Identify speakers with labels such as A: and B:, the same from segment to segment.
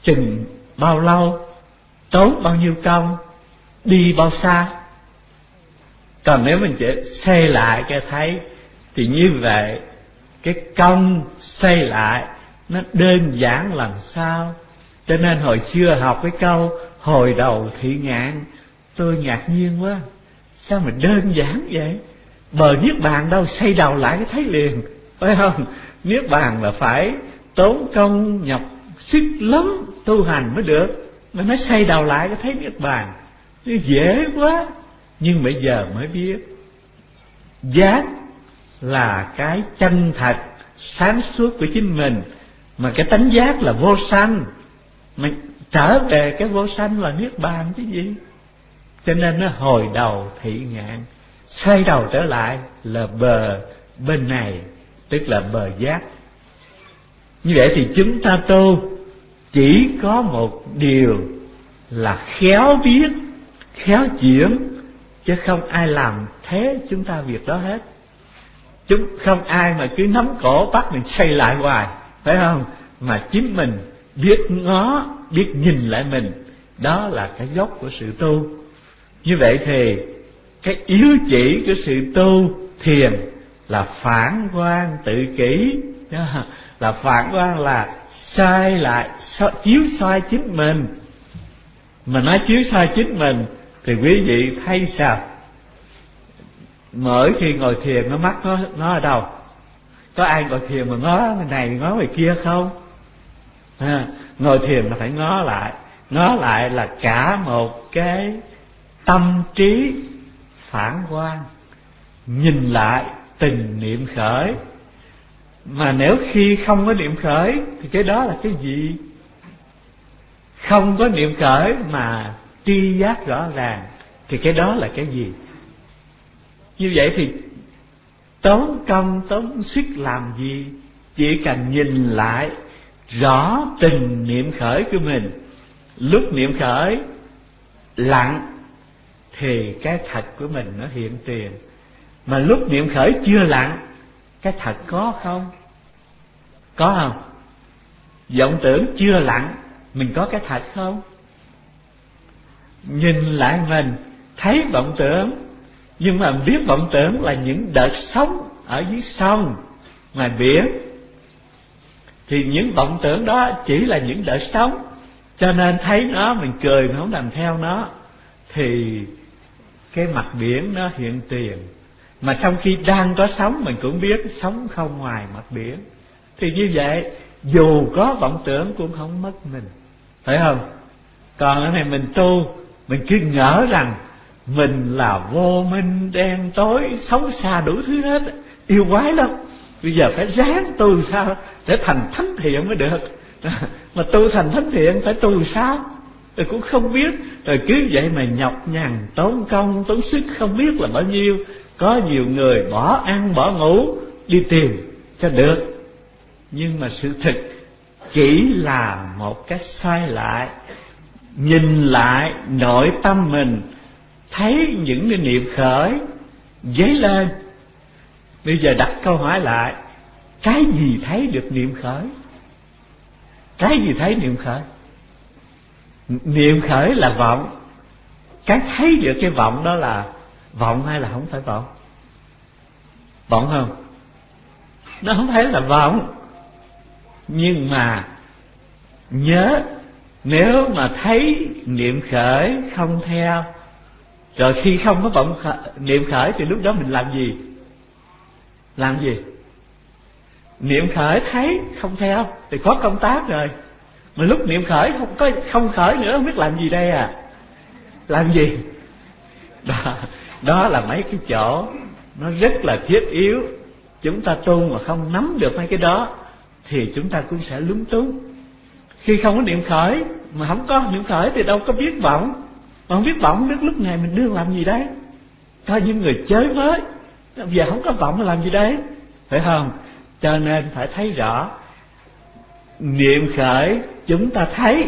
A: chừng bao lâu, tốn bao nhiêu công, đi bao xa. Còn nếu mình chỉ xây lại cái thấy, thì như vậy cái công xây lại nó đơn giản làm sao. Cho nên hồi xưa học cái câu hồi đầu thị ngạn, tôi ngạc nhiên quá, sao mà đơn giản vậy? Bờ niết bàn đâu xây đầu lại cái thấy liền, phải không? Niết bàn là phải tốn công nhọc sức lắm tu hành mới được, mà nó xây đầu lại cái thấy niết bàn nó dễ quá. Nhưng bây giờ mới biết giác là cái chân thật sáng suốt của chính mình, mà cái tánh giác là vô sanh, mà trở về cái vô sanh là niết bàn chứ gì. Cho nên nó hồi đầu thị ngạn, xoay đầu trở lại là bờ bên này, tức là bờ giác. Như vậy thì chúng ta tu chỉ có một điều là khéo biết, khéo chuyển, chứ không ai làm thế chúng ta việc đó hết. Không ai mà cứ nắm cổ bắt mình xây lại hoài, phải không? Mà chính mình biết ngó, biết nhìn lại mình, đó là cái gốc của sự tu. Như vậy thì cái yếu chỉ của sự tu thiền là phản quan tự kỷ, là phản quan là sai lại, chiếu soi chính mình. Mà nói chiếu soi chính mình thì quý vị thấy sao? Mỗi khi ngồi thiền nó mắt nó ở đâu? Có ai ngồi thiền mà ngó người này ngó người kia không? Ngồi thiền là phải ngó lại. Ngó lại là cả một cái tâm trí phản quan, nhìn lại từng niệm khởi. Mà nếu khi không có niệm khởi thì cái đó là cái gì? Không có niệm khởi mà tri giác rõ ràng thì cái đó là cái gì? Như vậy thì tốn công tốn sức làm gì? Chỉ cần nhìn lại rõ từng niệm khởi của mình. Lúc niệm khởi lặng thì cái thật của mình nó hiện tiền. Mà lúc niệm khởi chưa lặng, cái thật có không? Có không? Vọng tưởng chưa lặng, mình có cái thật không? Nhìn lại mình thấy vọng tưởng, nhưng mà biết vọng tưởng là những đợt sóng ở dưới sông, ngoài biển, thì những vọng tưởng đó chỉ là những đợt sóng. Cho nên thấy nó mình cười, mình không làm theo nó, thì cái mặt biển nó hiện tiền. Mà trong khi đang có sóng mình cũng biết sóng không ngoài mặt biển. Thì như vậy dù có vọng tưởng cũng không mất mình, phải không? Còn cái này mình tu, mình cứ ngỡ rằng mình là vô minh đen tối, xấu xa đủ thứ hết, yêu quái lắm. Bây giờ phải ráng tu sao để thành thánh thiện mới được. Mà tu thành thánh thiện phải tu sao rồi cũng không biết. Rồi cứ vậy mà nhọc nhằn, tốn công tốn sức không biết là bao nhiêu. Có nhiều người bỏ ăn bỏ ngủ đi tìm cho được, nhưng mà sự thực chỉ là một cái xoay lại, nhìn lại nội tâm mình, thấy những cái niệm khởi dấy lên. Bây giờ đặt câu hỏi lại, cái gì thấy được niệm khởi? Cái gì thấy niệm khởi? Niệm khởi là vọng. Cái thấy được cái vọng đó là vọng hay là không phải vọng? Vọng không? Nó không phải là vọng. Nhưng mà nhớ, nếu mà thấy niệm khởi không theo, rồi khi không có vọng niệm khởi thì lúc đó mình làm gì? Làm gì? Niệm khởi thấy không theo thì có công tác rồi. Mà lúc niệm khởi không khởi nữa, không biết làm gì đây à? Làm gì? Đó là mấy cái chỗ nó rất là thiết yếu. Chúng ta tu mà không nắm được mấy cái đó thì chúng ta cũng sẽ lúng túng. Khi không có niệm khởi, mà không có niệm khởi thì đâu có biết vọng. Mà không biết vọng, không biết lúc này mình đương làm gì đấy. Có những người chơi với, giờ không có vọng mà làm gì đấy, phải không? Cho nên phải thấy rõ. Niệm khởi chúng ta thấy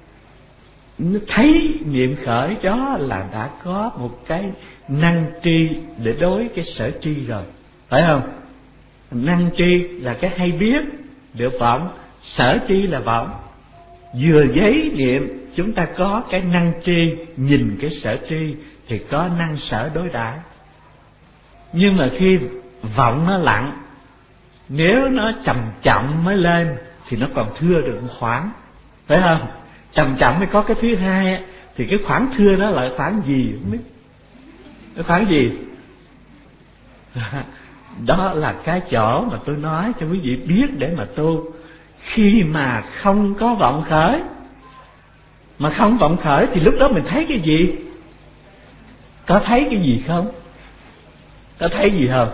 A: niệm khởi đó là đã có một cái năng tri để đối cái sở tri rồi, phải không? Năng tri là cái hay biết được vọng, sở tri là vọng. Vừa giấy niệm chúng ta có cái năng tri, nhìn cái sở tri thì có năng sở đối đãi. Nhưng mà khi vọng nó lặng, nếu nó chậm chậm mới lên thì nó còn thưa được một khoảng, phải không? Chậm chậm mới có cái thứ hai, thì cái khoảng thưa đó là khoảng gì không biết. Cái khoảng gì? Đó là cái chỗ mà tôi nói cho quý vị biết để mà tu. Khi mà không có vọng khởi, mà không vọng khởi thì lúc đó mình thấy cái gì? Có thấy cái gì không? Có thấy gì không?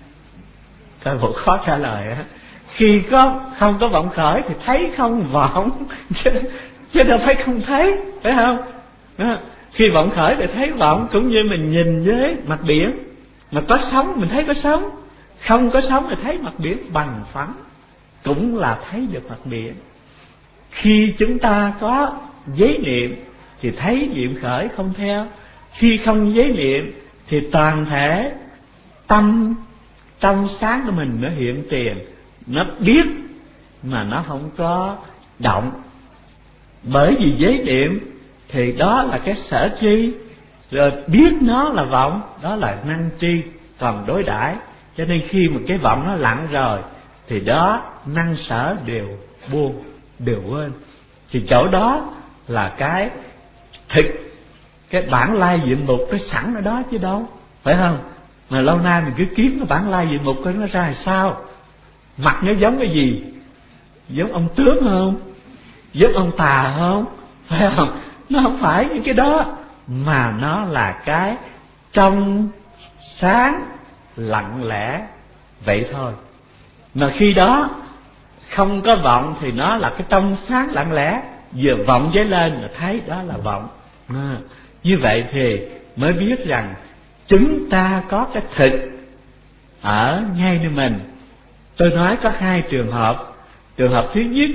A: Coi bộ khó trả lời á. Khi không có vọng khởi thì thấy không vọng, chứ đâu phải không thấy, phải không? Đó. Khi vọng khởi thì thấy vọng, cũng như mình nhìn với mặt biển, mà có sóng mình thấy có sóng, không có sóng thì thấy mặt biển bằng phẳng, cũng là thấy được mặt biển. Khi chúng ta có giấy niệm thì thấy niệm khởi không theo. Khi không giấy niệm thì toàn thể tâm trong sáng của mình nó hiện tiền, nó biết mà nó không có động. Bởi vì giấy niệm thì đó là cái sở tri, rồi biết nó là vọng, đó là năng tri. Còn đối đãi, cho nên khi mà cái vọng nó lặng rồi thì đó năng sở đều buông, đều quên. Thì chỗ đó là cái thực, cái bản lai diện mục nó sẵn ở đó chứ đâu, phải không? Mà lâu nay mình cứ kiếm cái bản lai diện mục coi nó ra sao. Mặt nó giống cái gì? Giống ông tướng không? Giống ông Tà không? Phải không? Nó không phải những cái đó, mà nó là cái trong sáng lặng lẽ vậy thôi. Mà khi đó không có vọng thì nó là cái trong sáng lặng lẽ, vừa vọng dấy lên là thấy đó là vọng. Như vậy thì mới biết rằng chúng ta có cái thực ở ngay nơi mình. Tôi nói có hai trường hợp. Trường hợp thứ nhất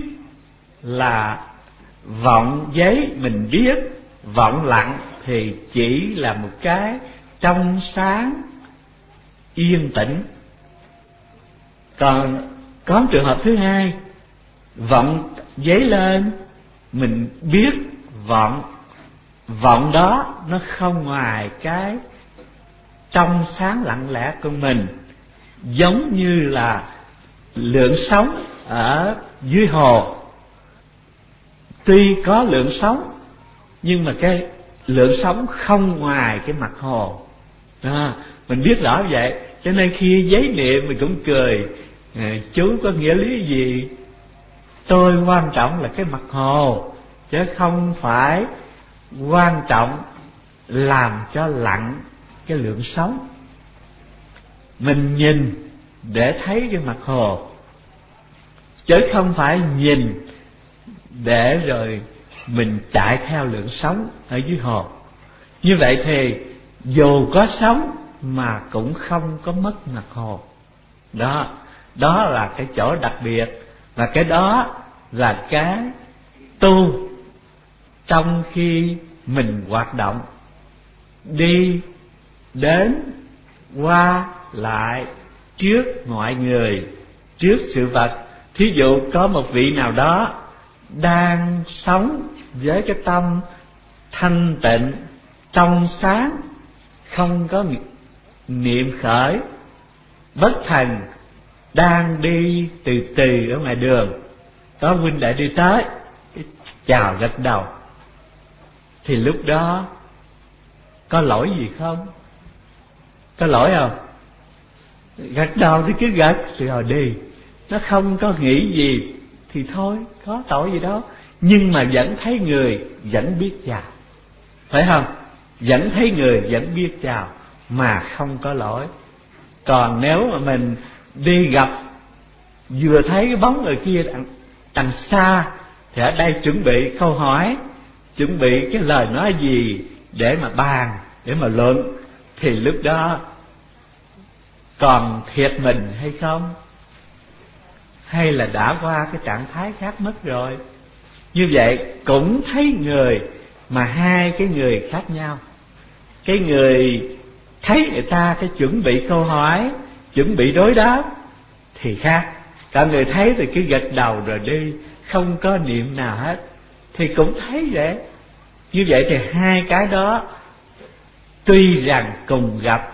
A: là vọng giấy mình biết, vọng lặng thì chỉ là một cái trong sáng yên tĩnh. Còn có trường hợp thứ hai, vọng giấy lên mình biết vọng, vọng đó nó không ngoài cái trong sáng lặng lẽ của mình, giống như là lượng sóng ở dưới hồ. Tuy có lượng sóng nhưng mà cái lượng sóng không ngoài cái mặt hồ. Mình biết rõ vậy, cho nên khi giấy niệm mình cũng cười, chú có nghĩa lý gì? Tôi quan trọng là cái mặt hồ, chứ không phải quan trọng làm cho lặng cái lượng sóng. Mình nhìn để thấy cái mặt hồ, chứ không phải nhìn để rồi mình chạy theo lượng sóng ở dưới hồ. Như vậy thì dù có sóng mà cũng không có mất mặt hồ. Đó là cái chỗ đặc biệt, và cái đó là cái tu trong khi mình hoạt động, đi đến qua lại trước mọi người, trước sự vật. Thí dụ có một vị nào đó đang sống với cái tâm thanh tịnh, trong sáng, không có niệm khởi, bất thần, đang đi từ từ ở ngoài đường, có huynh đệ đi tới, chào gật đầu, thì lúc đó có lỗi gì không? Có lỗi không? Gật đầu thì cứ gật rồi đi, nó không có nghĩ gì thì thôi, có tội gì đâu. Nhưng mà vẫn thấy người, vẫn biết chào, phải không? Vẫn thấy người, vẫn biết chào mà không có lỗi. Còn nếu mà mình đi gặp, vừa thấy cái bóng người kia đằng xa, thì ở đây chuẩn bị câu hỏi, chuẩn bị cái lời nói gì để mà bàn, để mà luận, thì lúc đó còn thiệt mình hay không? Hay là đã qua cái trạng thái khác mất rồi? Như vậy cũng thấy người, mà hai cái người khác nhau. Cái người thấy người ta cái chuẩn bị câu hỏi, chuẩn bị đối đáp thì khác. Cả người thấy thì cứ gật đầu rồi đi, không có niệm nào hết. thì cũng thấy vậy. Như vậy thì hai cái đó tuy rằng cùng gặp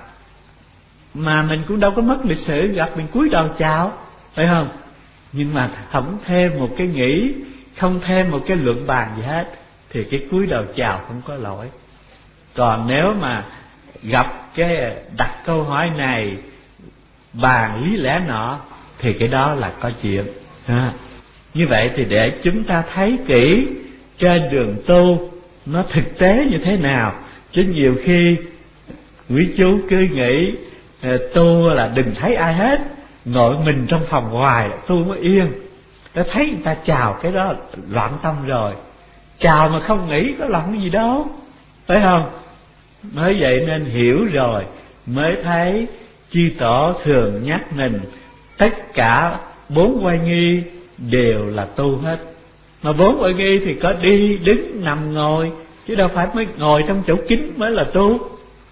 A: mà mình cũng đâu có mất lịch sử, gặp mình cúi đầu chào, phải không? Nhưng mà không thêm một cái nghĩ, không thêm một cái luận bàn gì hết, thì cái cúi đầu chào không có lỗi. Còn nếu mà gặp cái đặt câu hỏi này, bàn lý lẽ nọ, thì cái đó là có chuyện. Như vậy thì để chúng ta thấy kỹ trên đường tu nó thực tế như thế nào. Chứ nhiều khi quý chú cứ nghĩ tu là đừng thấy ai hết, ngồi mình trong phòng hoài tu mới yên. Đã thấy người ta chào cái đó loạn tâm rồi. Chào mà không nghĩ có loạn cái gì đâu, phải không? Mới vậy nên hiểu rồi mới thấy chư tổ thường nhắc mình tất cả 4 oai nghi đều là tu hết. Mà 4 oai nghi thì có đi, đứng, nằm, ngồi, chứ đâu phải mới ngồi trong chỗ kín mới là tu.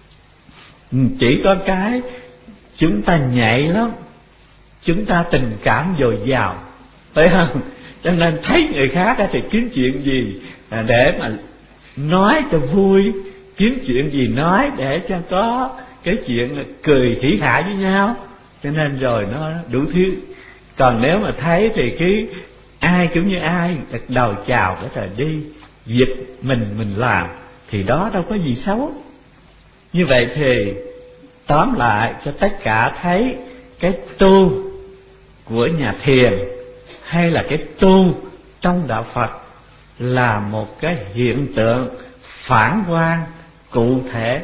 A: Chỉ có cái chúng ta nhạy lắm, chúng ta tình cảm dồi dào, phải không? Cho nên thấy người khác thì kiếm chuyện gì để mà nói cho vui, kiếm chuyện gì nói để cho có cái chuyện cười hỉ hả với nhau. Cho nên rồi nó đủ thứ. Còn nếu mà thấy thì cái ai cũng như ai, đặt đầu chào cái thời đi, việc mình làm, thì đó đâu có gì xấu. Như vậy thì tóm lại cho tất cả thấy cái tu của nhà thiền hay là cái tu trong đạo Phật là một cái hiện tượng phản quang cụ thể.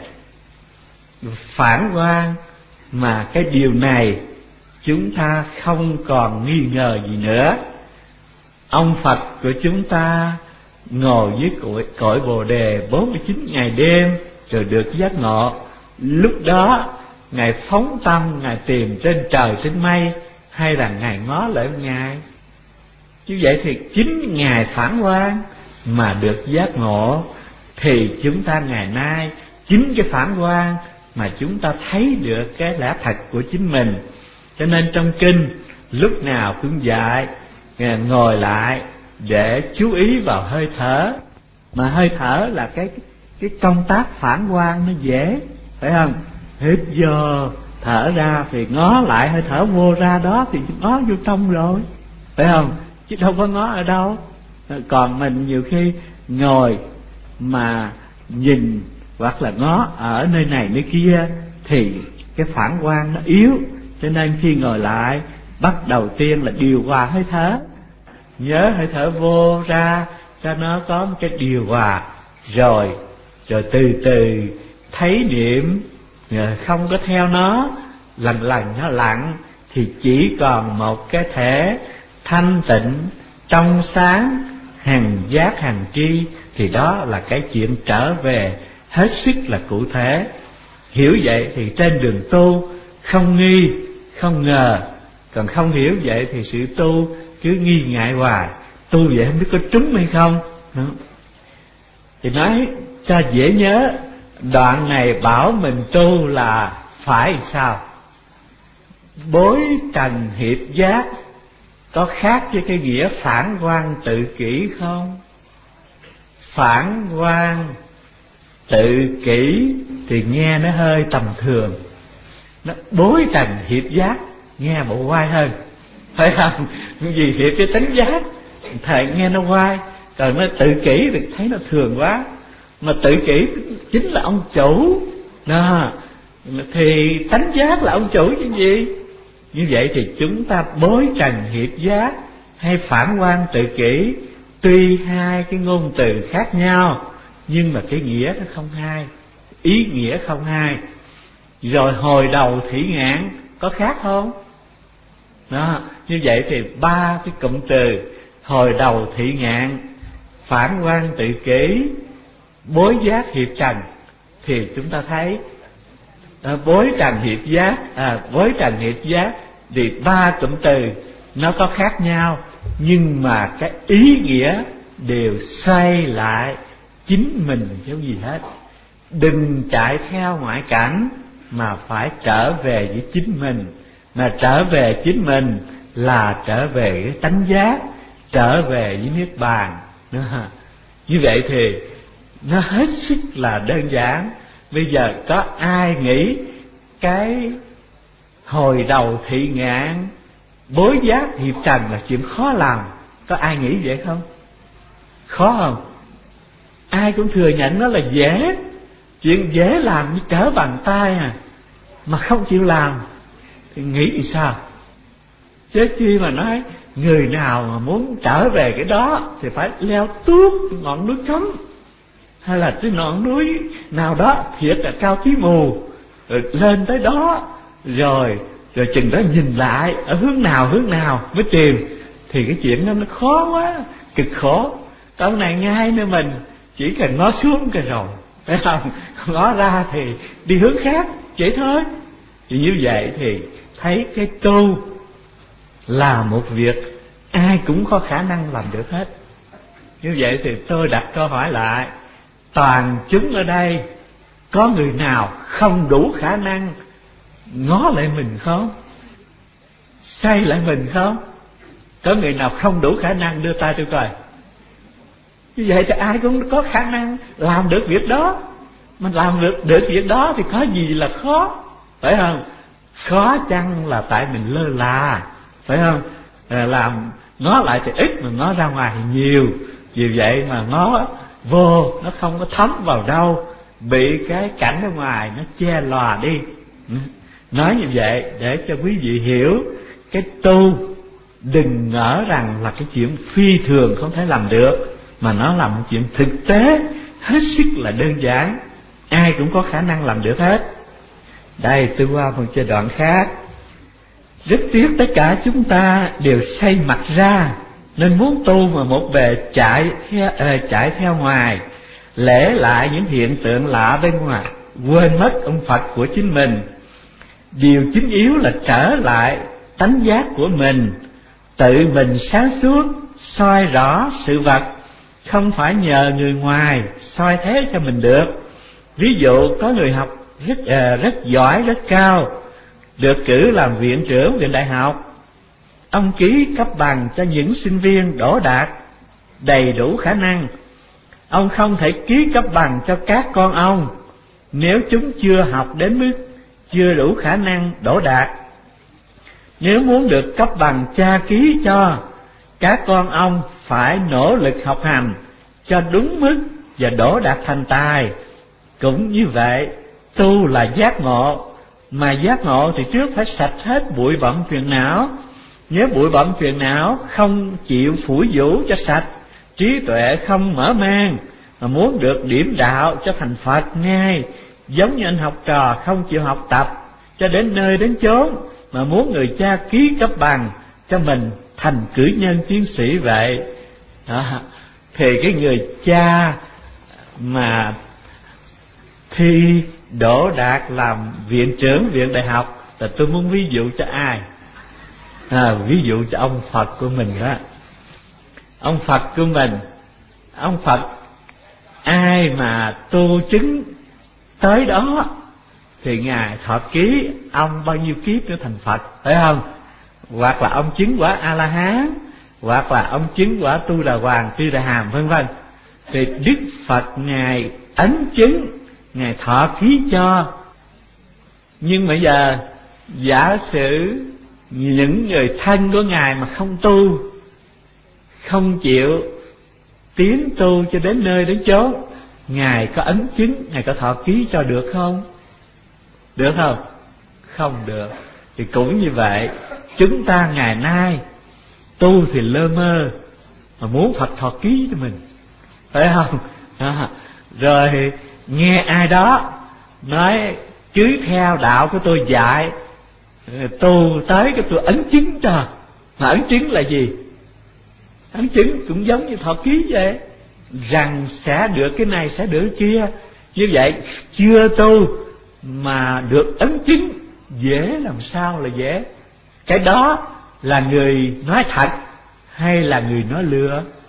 A: Phản quang mà cái điều này chúng ta không còn nghi ngờ gì nữa. Ông Phật của chúng ta ngồi dưới cội Bồ Đề 49 ngày đêm rồi được giác ngộ. Lúc đó Ngài phóng tâm, Ngài tìm trên trời trên mây, hay là Ngài ngó lại Ngài? Như vậy thì chính Ngài phản quang mà được giác ngộ. Thì chúng ta ngày nay chính cái phản quang mà chúng ta thấy được cái lẽ thật của chính mình. Cho nên trong kinh lúc nào cũng dạy ngồi lại để chú ý vào hơi thở. Mà hơi thở là cái công tác phản quang nó dễ, phải không? Hít vô thở ra thì ngó lại hơi thở vô ra đó thì ngó vô trong rồi, phải không? Chứ đâu có ngó ở đâu. Còn mình nhiều khi ngồi mà nhìn hoặc là ngó ở nơi này nơi kia thì cái phản quang nó yếu. Cho nên khi ngồi lại, bắt đầu tiên là điều hòa hơi thở, nhớ hơi thở vô ra cho nó có một cái điều hòa, rồi từ từ thấy niệm, không có theo nó, lần lần nó lặng, thì chỉ còn một cái thể thanh tịnh trong sáng hằng giác hằng tri. Thì đó là cái chuyện trở về hết sức là cụ thể. Hiểu vậy thì trên đường tu không nghi không ngờ. Còn không hiểu vậy thì sự tu cứ nghi ngại hoài, tu vậy không biết có trúng hay không. Đó. Thì nói cho dễ nhớ, đoạn này bảo mình tu là phải sao? Bối trần hiệp giác có khác với cái nghĩa phản quang tự kỷ không? Phản quang tự kỷ thì nghe nó hơi tầm thường. Nó bối trần hiệp giác nghe bộ oai hơn, phải không? Vì hiệp cái tính giác thầy nghe nó oai, còn nó tự kỷ thì thấy nó thường quá. Mà tự kỷ chính là ông chủ đó, thì tánh giác là ông chủ chứ gì. Như vậy thì chúng ta bối trần hiệp giác hay phản quang tự kỷ, tuy hai cái ngôn từ khác nhau nhưng mà cái nghĩa nó không hai, ý nghĩa không hai. Rồi hồi đầu thủy ngạn có khác không? Đó, như vậy thì ba cái cụm từ hồi đầu thủy ngạn, phản quang tự kỷ, bối giác hiệp trần, thì chúng ta thấy bối trần hiệp giác, bối trần hiệp giác thì ba cụm từ nó có khác nhau, nhưng mà cái ý nghĩa đều xoay lại chính mình chứ không gì hết. Đừng chạy theo ngoại cảnh mà phải trở về với chính mình. Mà trở về chính mình là trở về cái tánh giác, trở về với niết bàn. Như vậy thì nó hết sức là đơn giản. Bây giờ có ai nghĩ cái hồi đầu thị ngạn bối giác hiệp trần là chuyện khó làm? Có ai nghĩ vậy không? Khó không? Ai cũng thừa nhận nó là dễ. Chuyện dễ làm như trở bàn tay à, mà không chịu làm thì nghĩ thì sao? Chứ chi mà nói người nào mà muốn trở về cái đó thì phải leo tuốt ngọn núi Cấm, hay là cái ngọn núi nào đó thiệt là cao chí mù, rồi lên tới đó rồi chừng đó nhìn lại ở hướng nào mới tìm. Thì cái chuyện đó nó khó quá, cực khổ. Câu này ngay nơi mình chỉ cần ngó xuống cái rồi, phải không? Ngó ra thì đi hướng khác, vậy thôi. Thì như vậy thì thấy cái tu là một việc ai cũng có khả năng làm được hết. Như vậy thì tôi đặt câu hỏi lại, toàn chúng ở đây có người nào không đủ khả năng ngó lại mình không? Xây lại mình không? Có người nào không đủ khả năng đưa tay tôi coi. Như vậy thì ai cũng có khả năng làm được việc đó. Mình làm được việc đó thì có gì là khó, phải không? Khó chăng là tại mình lơ là, phải không? Làm ngó lại thì ít mà ngó ra ngoài thì nhiều. Vì vậy mà ngó vô nó không có thấm vào đâu, bị cái cảnh ở ngoài nó che lòa đi. Nói như vậy để cho quý vị hiểu, cái tu đừng ngỡ rằng là cái chuyện phi thường không thể làm được, mà nó là một chuyện thực tế hết sức là đơn giản, ai cũng có khả năng làm được hết. Đây tôi qua một giai đoạn khác. Rất tiếc tất cả chúng ta đều xây mặt ra, nên muốn tu mà một bề chạy theo ngoài, lễ lại những hiện tượng lạ bên ngoài, quên mất ông Phật của chính mình. Điều chính yếu là trở lại tánh giác của mình, tự mình sáng suốt soi rõ sự vật, không phải nhờ người ngoài soi thế cho mình được. Ví dụ có người học rất giỏi, rất cao, được cử làm viện trưởng viện đại học. Ông ký cấp bằng cho những sinh viên đỗ đạt đầy đủ khả năng. Ông không thể ký cấp bằng cho các con ông nếu chúng chưa học đến mức chưa đủ khả năng đỗ đạt. Nếu muốn được cấp bằng cha ký cho, các con ông phải nỗ lực học hành cho đúng mức và đỗ đạt thành tài. Cũng như vậy, tu là giác ngộ, mà giác ngộ thì trước phải sạch hết bụi bặm phiền não. Nếu bụi bặm phiền não không chịu phủi vũ cho sạch, trí tuệ không mở mang, mà muốn được điểm đạo cho thành Phật ngay, giống như anh học trò không chịu học tập cho đến nơi đến chốn, mà muốn người cha ký cấp bằng cho mình thành cử nhân tiến sĩ vậy đó. Thì cái người cha mà thi đỗ đạt làm viện trưởng viện đại học là tôi muốn ví dụ cho ai? Ví dụ cho ông Phật của mình đó. Ông Phật của mình, ông Phật ai mà tu chứng tới đó thì Ngài thọ ký ông bao nhiêu kiếp nữa thành Phật, phải không? Hoặc là ông chứng quả A-la-hán, hoặc là ông chứng quả Tu Đà Hoàng, Tư Đà Hàm, vân vân. Thì Đức Phật Ngài ấn chứng, Ngài thọ ký cho. Nhưng bây giờ giả sử những người thân của Ngài mà không tu, không chịu tiến tu cho đến nơi đến chốn, Ngài có ấn chứng, Ngài có thọ ký cho được không? Được không? Không được. Thì cũng như vậy, chúng ta ngày nay tu thì lơ mơ, mà muốn Phật thọ ký cho mình, phải không? Rồi nghe ai đó nói cứ theo đạo của tôi dạy, tu tới cái tôi ấn chứng cho. Mà ấn chứng là gì? Ấn chứng cũng giống như thọ ký vậy, rằng sẽ được cái này, sẽ được cái kia. Như vậy chưa tu mà được ấn chứng, dễ làm sao là dễ? Cái đó là người nói thật hay là người nói lừa?